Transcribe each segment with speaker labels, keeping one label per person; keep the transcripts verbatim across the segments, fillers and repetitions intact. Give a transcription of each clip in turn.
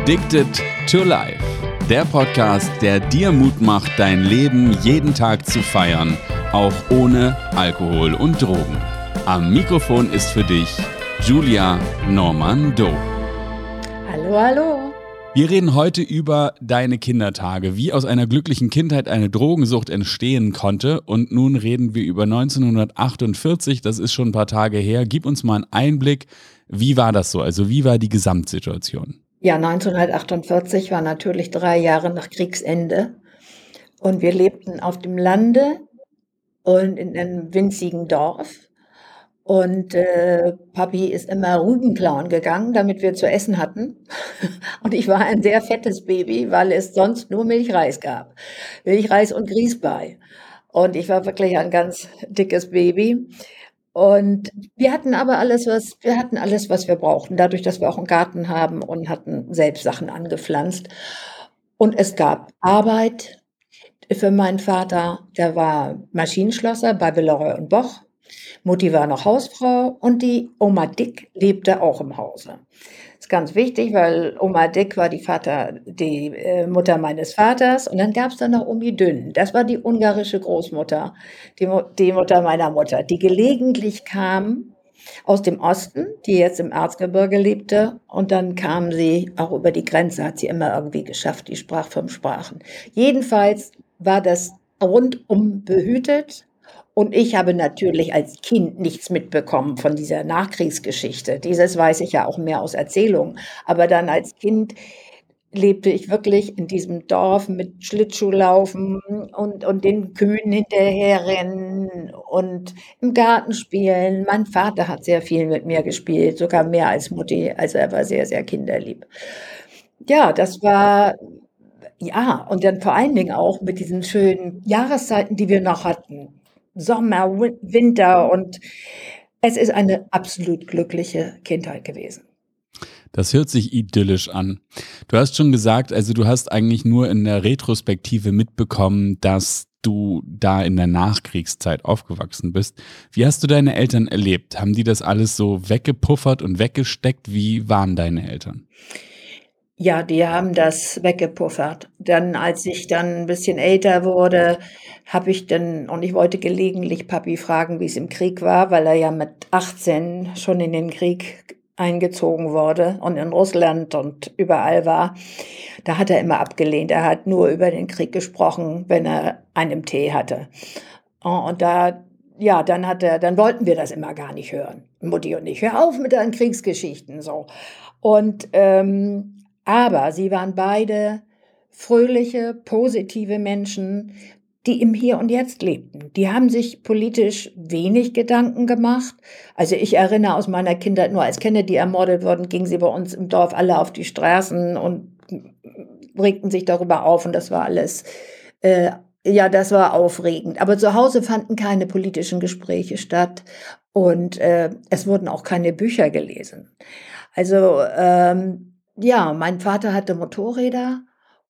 Speaker 1: Addicted to Life, der Podcast, der dir Mut macht, dein Leben jeden Tag zu feiern, auch ohne Alkohol und Drogen. Am Mikrofon ist für dich Julia Normando.
Speaker 2: Hallo, hallo.
Speaker 1: Wir reden heute über deine Kindertage, wie aus einer glücklichen Kindheit eine Drogensucht entstehen konnte. Und nun reden wir über neunzehnhundertachtundvierzig, das ist schon ein paar Tage her. Gib uns mal einen Einblick, wie war das so? Also wie war die Gesamtsituation?
Speaker 2: Ja, neunzehnhundertachtundvierzig war natürlich drei Jahre nach Kriegsende. Und wir lebten auf dem Lande und in einem winzigen Dorf. Und äh, Papi ist immer Rüben klauen gegangen, damit wir zu essen hatten. Und ich war ein sehr fettes Baby, weil es sonst nur Milchreis gab. Milchreis und Grießbrei. Und ich war wirklich ein ganz dickes Baby. Und wir hatten aber alles, was wir hatten alles, was wir brauchten, dadurch, dass wir auch einen Garten haben und hatten selbst Sachen angepflanzt. Und es gab Arbeit für meinen Vater. Der war Maschinenschlosser bei Villeroy und Boch. Mutti war noch Hausfrau und die Oma Dick lebte auch im Hause. Das ist ganz wichtig, weil Oma Dick war die Vater, die äh, Mutter meines Vaters. Und dann gab es dann noch Omi Dünn. Das war die ungarische Großmutter, die, Mu- die Mutter meiner Mutter, die gelegentlich kam aus dem Osten, die jetzt im Erzgebirge lebte. Und dann kam sie auch über die Grenze, hat sie immer irgendwie geschafft. Die sprach fünf Sprachen. Jedenfalls war das rundum behütet. Und ich habe natürlich als Kind nichts mitbekommen von dieser Nachkriegsgeschichte. Dieses weiß ich ja auch mehr aus Erzählungen. Aber dann als Kind lebte ich wirklich in diesem Dorf mit Schlittschuhlaufen und, und den Kühen hinterherrennen und im Garten spielen. Mein Vater hat sehr viel mit mir gespielt, sogar mehr als Mutti. Also er war sehr, sehr kinderlieb. Ja, das war, ja, und dann vor allen Dingen auch mit diesen schönen Jahreszeiten, die wir noch hatten. Sommer, Win- Winter und es ist eine absolut glückliche Kindheit gewesen.
Speaker 1: Das hört sich idyllisch an. Du hast schon gesagt, also du hast eigentlich nur in der Retrospektive mitbekommen, dass du da in der Nachkriegszeit aufgewachsen bist. Wie hast du deine Eltern erlebt? Haben die das alles so weggepuffert und weggesteckt? Wie waren deine Eltern?
Speaker 2: Ja, die haben das weggepuffert. Dann, als ich dann ein bisschen älter wurde, habe ich dann, und ich wollte gelegentlich Papi fragen, wie es im Krieg war, weil er ja mit achtzehn schon in den Krieg eingezogen wurde und in Russland und überall war. Da hat er immer abgelehnt. Er hat nur über den Krieg gesprochen, wenn er einen Tee hatte. Und da, ja, dann hat er, dann wollten wir das immer gar nicht hören. Mutti und ich, hör auf mit deinen Kriegsgeschichten, so. Und, ähm, aber sie waren beide fröhliche, positive Menschen, die im Hier und Jetzt lebten. Die haben sich politisch wenig Gedanken gemacht. Also ich erinnere aus meiner Kindheit, nur als Kennedy ermordet worden, gingen sie bei uns im Dorf alle auf die Straßen und regten sich darüber auf und das war alles, äh, ja, das war aufregend. Aber zu Hause fanden keine politischen Gespräche statt und äh, es wurden auch keine Bücher gelesen. Also ähm, ja, mein Vater hatte Motorräder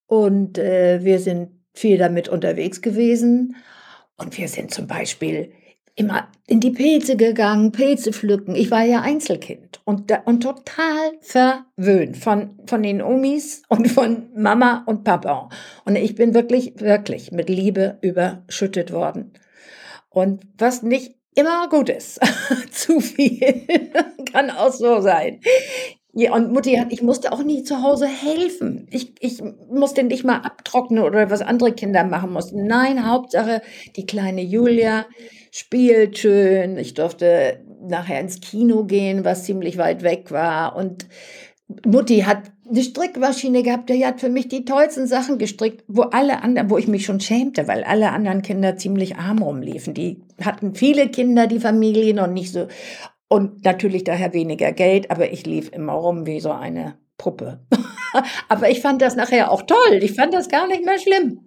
Speaker 2: und äh, wir sind viel damit unterwegs gewesen. Und wir sind zum Beispiel immer in die Pilze gegangen, Pilze pflücken. Ich war ja Einzelkind und, da, und total verwöhnt von, von den Omis und von Mama und Papa. Und ich bin wirklich, wirklich mit Liebe überschüttet worden. Und was nicht immer gut ist, zu viel, kann auch so sein. Ja, und Mutti hat, ich musste auch nie zu Hause helfen. Ich, ich musste nicht mal abtrocknen oder was andere Kinder machen mussten. Nein, Hauptsache, die kleine Julia spielt schön. Ich durfte nachher ins Kino gehen, was ziemlich weit weg war. Und Mutti hat eine Strickmaschine gehabt, die hat für mich die tollsten Sachen gestrickt, wo alle anderen, wo ich mich schon schämte, weil alle anderen Kinder ziemlich arm rumliefen. Die hatten viele Kinder, die Familien und nicht so, und natürlich daher weniger Geld, aber ich lief immer rum wie so eine Puppe. Aber ich fand das nachher auch toll. Ich fand das gar nicht mehr schlimm.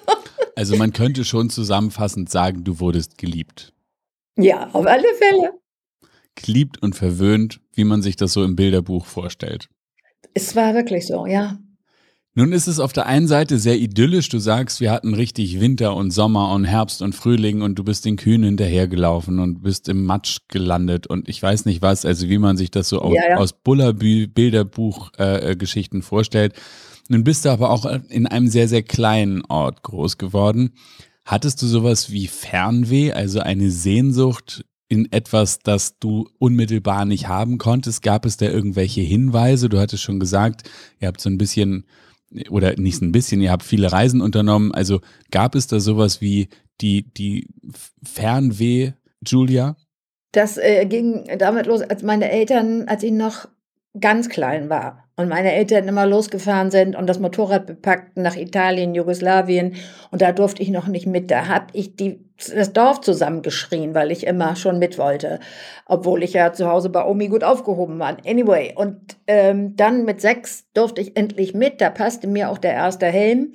Speaker 1: Also man könnte schon zusammenfassend sagen, du wurdest geliebt.
Speaker 2: Ja, auf alle Fälle.
Speaker 1: Geliebt und verwöhnt, wie man sich das so im Bilderbuch vorstellt.
Speaker 2: Es war wirklich so, ja.
Speaker 1: Nun ist es auf der einen Seite sehr idyllisch. Du sagst, wir hatten richtig Winter und Sommer und Herbst und Frühling und du bist den Kühen hinterhergelaufen und bist im Matsch gelandet und ich weiß nicht was, also wie man sich das so aus,
Speaker 2: Ja, ja.
Speaker 1: aus Bullabü-Bilderbuch-Geschichten äh, Geschichten vorstellt. Nun bist du aber auch in einem sehr, sehr kleinen Ort groß geworden. Hattest du sowas wie Fernweh, also eine Sehnsucht in etwas, das du unmittelbar nicht haben konntest? Gab es da irgendwelche Hinweise? Du hattest schon gesagt, ihr habt so ein bisschen oder nicht so ein bisschen, ihr habt viele Reisen unternommen. Also gab es da sowas wie die, die Fernweh, Julia?
Speaker 2: Das, äh, ging damit los, als meine Eltern als ich noch ganz klein war und meine Eltern immer losgefahren sind und das Motorrad bepackt nach Italien, Jugoslawien und da durfte ich noch nicht mit. Da habe ich die das Dorf zusammengeschrien, weil ich immer schon mit wollte, obwohl ich ja zu Hause bei Omi gut aufgehoben war. Anyway, und, ähm, dann mit sechs durfte ich endlich mit, da passte mir auch der erste Helm.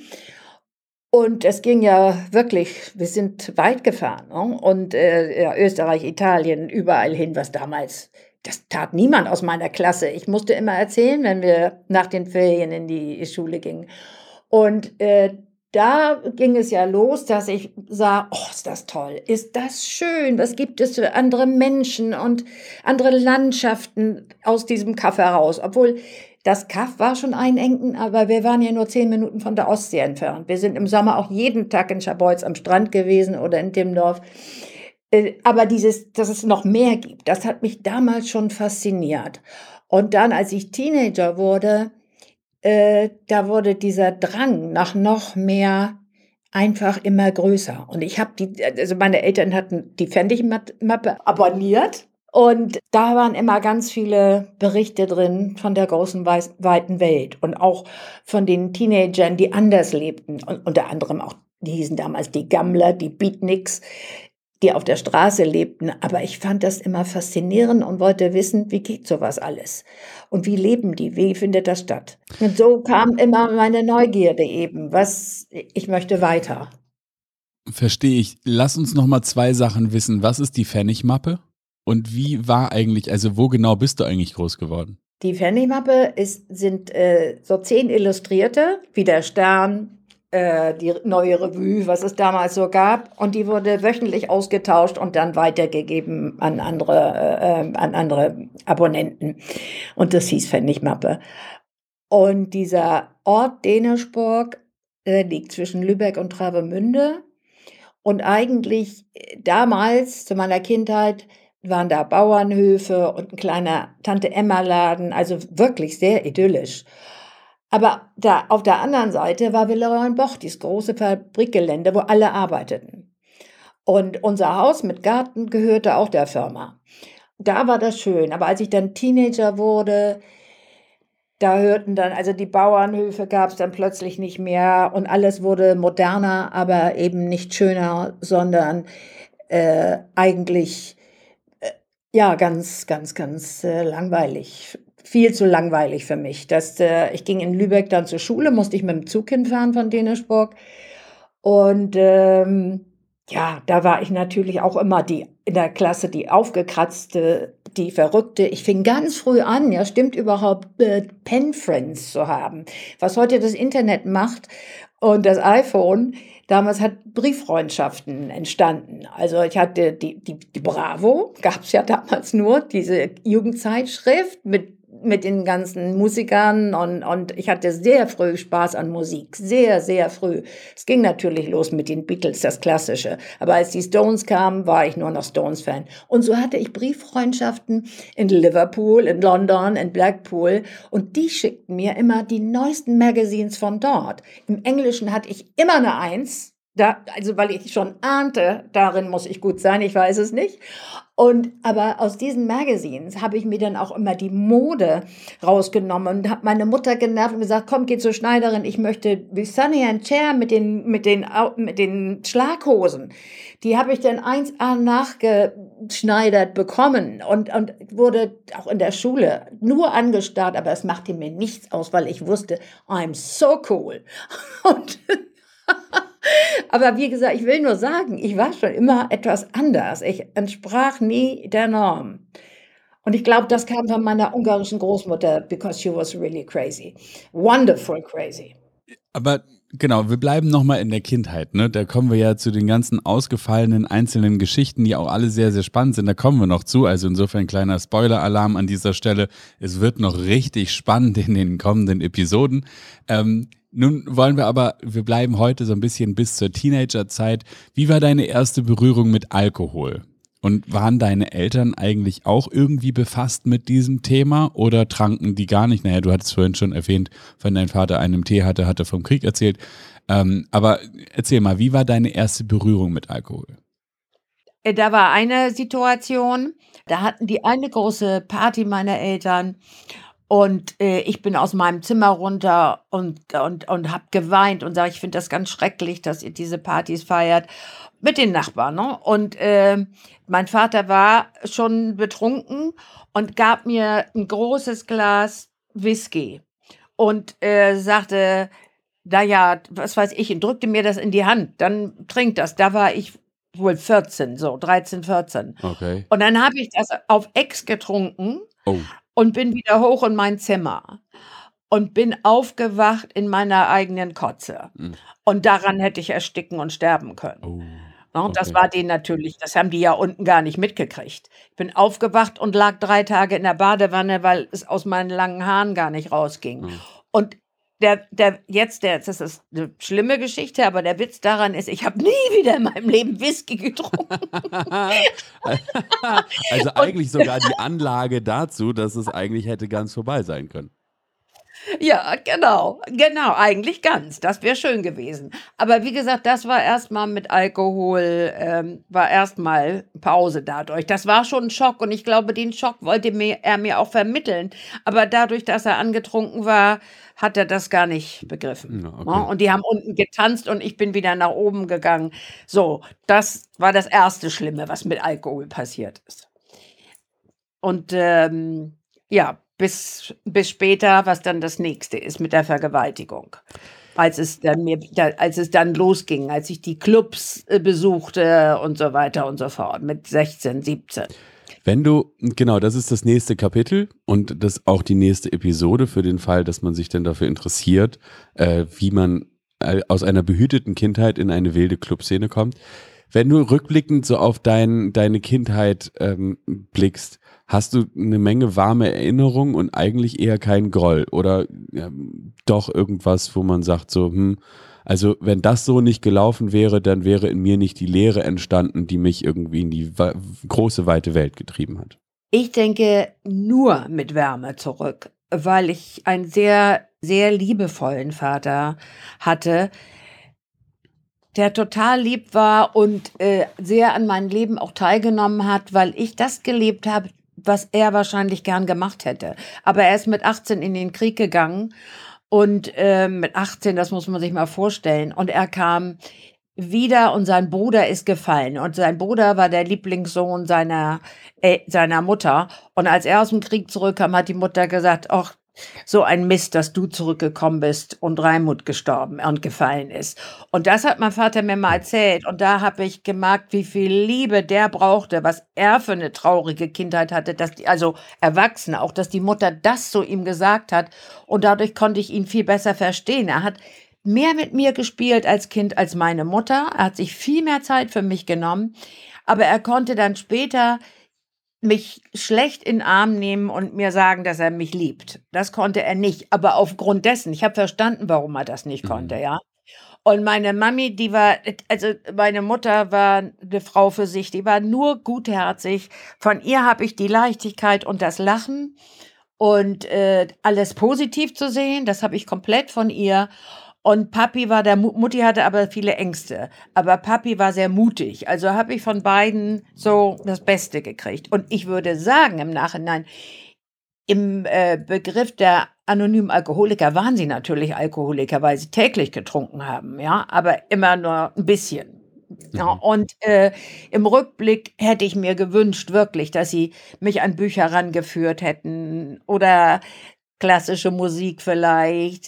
Speaker 2: Und es ging ja wirklich, wir sind weit gefahren, ne? Und äh, ja, Österreich, Italien, überall hin, was damals, das tat niemand aus meiner Klasse. Ich musste immer erzählen, wenn wir nach den Ferien in die Schule gingen. Und äh, da ging es ja los, dass ich sah, oh, ist das toll, ist das schön, was gibt es für andere Menschen und andere Landschaften aus diesem Kaff heraus. Obwohl das Kaff war schon einengen, aber wir waren ja nur zehn Minuten von der Ostsee entfernt. Wir sind im Sommer auch jeden Tag in Scharbeutz am Strand gewesen oder in Timmendorf. Äh, Aber dieses, dass es noch mehr gibt, das hat mich damals schon fasziniert. Und dann, als ich Teenager wurde, äh, da wurde dieser Drang nach noch mehr einfach immer größer. Und ich habe die, also meine Eltern hatten die Pfennigmappe abonniert. Und da waren immer ganz viele Berichte drin von der großen weiß- weiten Welt und auch von den Teenagern, die anders lebten. Und unter anderem auch, die hießen damals die Gammler, die Beatniks, die auf der Straße lebten. Aber ich fand das immer faszinierend und wollte wissen, wie geht sowas alles? Und wie leben die? Wie findet das statt? Und so kam immer meine Neugierde eben. Was, ich möchte weiter.
Speaker 1: Verstehe ich. Lass uns noch mal zwei Sachen wissen. Was ist die Pfennigmappe? Und wie war eigentlich, also wo genau bist du eigentlich groß geworden?
Speaker 2: Die Pfennigmappe ist, sind äh, so zehn Illustrierte, wie der Stern, äh, die neue Revue, was es damals so gab. Und die wurde wöchentlich ausgetauscht und dann weitergegeben an andere, äh, äh, an andere Abonnenten. Und das hieß Pfennigmappe. Und dieser Ort Denersburg äh, liegt zwischen Lübeck und Travemünde. Und eigentlich äh, damals, zu meiner Kindheit, waren da Bauernhöfe und ein kleiner Tante-Emma-Laden, also wirklich sehr idyllisch. Aber da auf der anderen Seite war Villeroy-en-Boch, dieses große Fabrikgelände, wo alle arbeiteten. Und unser Haus mit Garten gehörte auch der Firma. Da war das schön. Aber als ich dann Teenager wurde, da hörten dann, also die Bauernhöfe gab es dann plötzlich nicht mehr und alles wurde moderner, aber eben nicht schöner, sondern äh, eigentlich äh, ja ganz, ganz, ganz äh, langweilig. Viel zu langweilig für mich. Das, äh, ich ging in Lübeck dann zur Schule, musste ich mit dem Zug hinfahren von Dänischburg. Und ähm, ja, da war ich natürlich auch immer die in der Klasse die aufgekratzte, die Verrückte. Ich fing ganz früh an, ja, stimmt überhaupt, äh, Pen-Friends zu haben. Was heute das Internet macht und das iPhone, damals hat Brieffreundschaften entstanden. Also ich hatte die, die, die Bravo, gab es ja damals nur, diese Jugendzeitschrift mit mit den ganzen Musikern und, und ich hatte sehr früh Spaß an Musik, sehr, sehr früh. Es ging natürlich los mit den Beatles, das Klassische. Aber als die Stones kamen, war ich nur noch Stones-Fan. Und so hatte ich Brieffreundschaften in Liverpool, in London, in Blackpool und die schickten mir immer die neuesten Magazines von dort. Im Englischen hatte ich immer eine Eins. Da, also weil ich schon ahnte, darin muss ich gut sein, ich weiß es nicht. Und aber aus diesen Magazines habe ich mir dann auch immer die Mode rausgenommen und habe meine Mutter genervt und gesagt, komm, geh zur Schneiderin, ich möchte wie Sonny and Cher mit den mit den Au- mit den Schlaghosen. Die habe ich dann eins a nachgeschneidert bekommen und und wurde auch in der Schule nur angestarrt, aber es machte mir nichts aus, weil ich wusste, I'm so cool. Und aber wie gesagt, ich will nur sagen, ich war schon immer etwas anders. Ich entsprach nie der Norm. Und ich glaube, das kam von meiner ungarischen Großmutter, because she was really crazy. Wonderful crazy.
Speaker 1: Aber genau, wir bleiben nochmal in der Kindheit, ne? Da kommen wir ja zu den ganzen ausgefallenen einzelnen Geschichten, die auch alle sehr, sehr spannend sind. Da kommen wir noch zu. Also insofern kleiner Spoiler-Alarm an dieser Stelle. Es wird noch richtig spannend in den kommenden Episoden. Ähm, nun wollen wir aber, wir bleiben heute so ein bisschen bis zur Teenagerzeit. Wie war deine erste Berührung mit Alkohol? Und waren deine Eltern eigentlich auch irgendwie befasst mit diesem Thema oder tranken die gar nicht? Naja, du hattest vorhin schon erwähnt, wenn dein Vater einen Tee hatte, hat er vom Krieg erzählt. Ähm, aber erzähl mal, wie war deine erste Berührung mit Alkohol?
Speaker 2: Äh, Da war eine Situation, da hatten die eine große Party meiner Eltern und äh, ich bin aus meinem Zimmer runter und, und, und habe geweint und sage, ich finde das ganz schrecklich, dass ihr diese Partys feiert mit den Nachbarn. Ne? Und äh, mein Vater war schon betrunken und gab mir ein großes Glas Whisky und äh, sagte, naja, was weiß ich, und drückte mir das in die Hand, dann trink das. Da war ich wohl vierzehn, so dreizehn, vierzehn.
Speaker 1: Okay.
Speaker 2: Und dann habe ich das auf Ex getrunken
Speaker 1: Oh.
Speaker 2: und bin wieder hoch in mein Zimmer und bin aufgewacht in meiner eigenen Kotze.
Speaker 1: Mm.
Speaker 2: Und daran hätte ich ersticken und sterben können.
Speaker 1: Oh.
Speaker 2: Ne, und das
Speaker 1: Okay.
Speaker 2: war denen natürlich, das haben die ja unten gar nicht mitgekriegt. Ich bin aufgewacht und lag drei Tage in der Badewanne, weil es aus meinen langen Haaren gar nicht rausging.
Speaker 1: Mm.
Speaker 2: Und der, der, jetzt, der, das ist eine schlimme Geschichte, aber der Witz daran ist, ich habe nie wieder in meinem Leben Whisky getrunken.
Speaker 3: Also eigentlich sogar die Anlage dazu, dass es eigentlich hätte ganz vorbei sein können.
Speaker 2: Ja, genau, genau, eigentlich ganz. Das wäre schön gewesen. Aber wie gesagt, das war erstmal mit Alkohol, ähm, war erstmal Pause dadurch. Das war schon ein Schock und ich glaube, den Schock wollte mir, er mir auch vermitteln. Aber dadurch, dass er angetrunken war, hat er das gar nicht begriffen.
Speaker 3: Ja, okay.
Speaker 2: Ne? Und die haben unten getanzt und ich bin wieder nach oben gegangen. So, das war das erste Schlimme, was mit Alkohol passiert ist. Und ähm, ja, bis, bis später, was dann das nächste ist mit der Vergewaltigung. Als es dann mir, da, als es dann losging, als ich die Clubs äh, besuchte und so weiter und so fort, mit sechzehn, siebzehn.
Speaker 3: Wenn du, genau, das ist das nächste Kapitel und das auch die nächste Episode für den Fall, dass man sich denn dafür interessiert, äh, wie man äh, aus einer behüteten Kindheit in eine wilde Clubszene kommt. Wenn du rückblickend so auf dein, deine Kindheit ähm, blickst, hast du eine Menge warme Erinnerungen und eigentlich eher keinen Groll oder ähm, doch irgendwas, wo man sagt so, hm, also wenn das so nicht gelaufen wäre, dann wäre in mir nicht die Leere entstanden, die mich irgendwie in die wa- große, weite Welt getrieben hat.
Speaker 2: Ich denke nur mit Wärme zurück, weil ich einen sehr, sehr liebevollen Vater hatte, der total lieb war und äh, sehr an meinem Leben auch teilgenommen hat, weil ich das gelebt habe, was er wahrscheinlich gern gemacht hätte. Aber er ist mit achtzehn in den Krieg gegangen und äh, mit achtzehn, das muss man sich mal vorstellen, und er kam wieder und sein Bruder ist gefallen und sein Bruder war der Lieblingssohn seiner, äh, seiner Mutter und als er aus dem Krieg zurückkam, hat die Mutter gesagt, ach, so ein Mist, dass du zurückgekommen bist und Raimund gestorben und gefallen ist. Und das hat mein Vater mir mal erzählt. Und da habe ich gemerkt, wie viel Liebe der brauchte, was er für eine traurige Kindheit hatte, dass die, also Erwachsene, auch dass die Mutter das so ihm gesagt hat. Und dadurch konnte ich ihn viel besser verstehen. Er hat mehr mit mir gespielt als Kind als meine Mutter. Er hat sich viel mehr Zeit für mich genommen. Aber er konnte dann später mich schlecht in den Arm nehmen und mir sagen, dass er mich liebt. Das konnte er nicht. Aber aufgrund dessen, ich habe verstanden, warum er das nicht konnte, ja. Und meine Mami, die war, also meine Mutter war eine Frau für sich, die war nur gutherzig. Von ihr habe ich die Leichtigkeit und das Lachen und äh, alles positiv zu sehen. Das habe ich komplett von ihr. Und Papi war der, Mu- Mutti hatte aber viele Ängste. Aber Papi war sehr mutig. Also habe ich von beiden so das Beste gekriegt. Und ich würde sagen im Nachhinein, im äh, Begriff der anonymen Alkoholiker waren sie natürlich Alkoholiker, weil sie täglich getrunken haben, ja, aber immer nur ein bisschen. Ja, und äh, im Rückblick hätte ich mir gewünscht, wirklich, dass sie mich an Bücher rangeführt hätten oder klassische Musik vielleicht.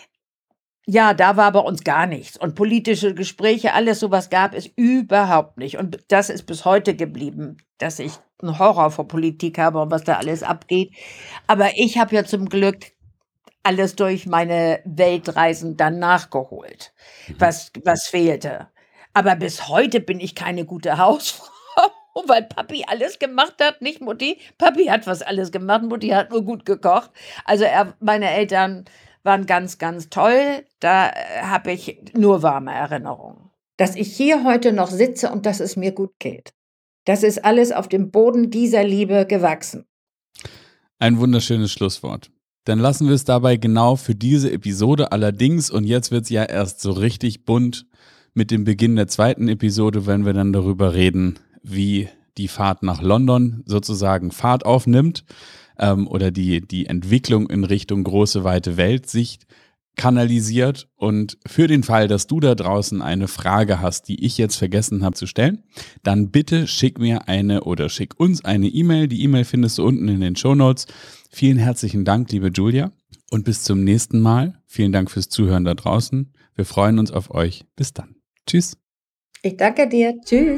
Speaker 2: Ja, da war bei uns gar nichts. Und politische Gespräche, alles sowas gab es überhaupt nicht. Und das ist bis heute geblieben, dass ich einen Horror vor Politik habe und was da alles abgeht. Aber ich habe ja zum Glück alles durch meine Weltreisen dann nachgeholt, was, was fehlte. Aber bis heute bin ich keine gute Hausfrau, weil Papi alles gemacht hat, nicht Mutti. Papi hat was alles gemacht, Mutti hat nur gut gekocht. Also er, meine Eltern waren ganz, ganz toll. Da äh, habe ich nur warme Erinnerungen. Dass ich hier heute noch sitze und dass es mir gut geht. Das ist alles auf dem Boden dieser Liebe gewachsen.
Speaker 1: Ein wunderschönes Schlusswort. Dann lassen wir es dabei genau für diese Episode allerdings. Und jetzt wird es ja erst so richtig bunt mit dem Beginn der zweiten Episode, wenn wir dann darüber reden, wie die Fahrt nach London sozusagen Fahrt aufnimmt ähm, oder die, die Entwicklung in Richtung große, weite Weltsicht kanalisiert. Und für den Fall, dass du da draußen eine Frage hast, die ich jetzt vergessen habe zu stellen, dann bitte schick mir eine oder schick uns eine E-Mail. Die E-Mail findest du unten in den Shownotes. Vielen herzlichen Dank, liebe Julia. Und bis zum nächsten Mal. Vielen Dank fürs Zuhören da draußen. Wir freuen uns auf euch. Bis dann. Tschüss.
Speaker 2: Ich danke dir. Tschüss.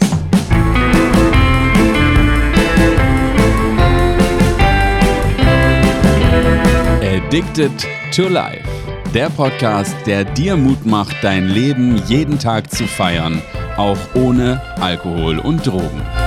Speaker 1: Addicted to Life. Der Podcast, der dir Mut macht, dein Leben jeden Tag zu feiern, auch ohne Alkohol und Drogen.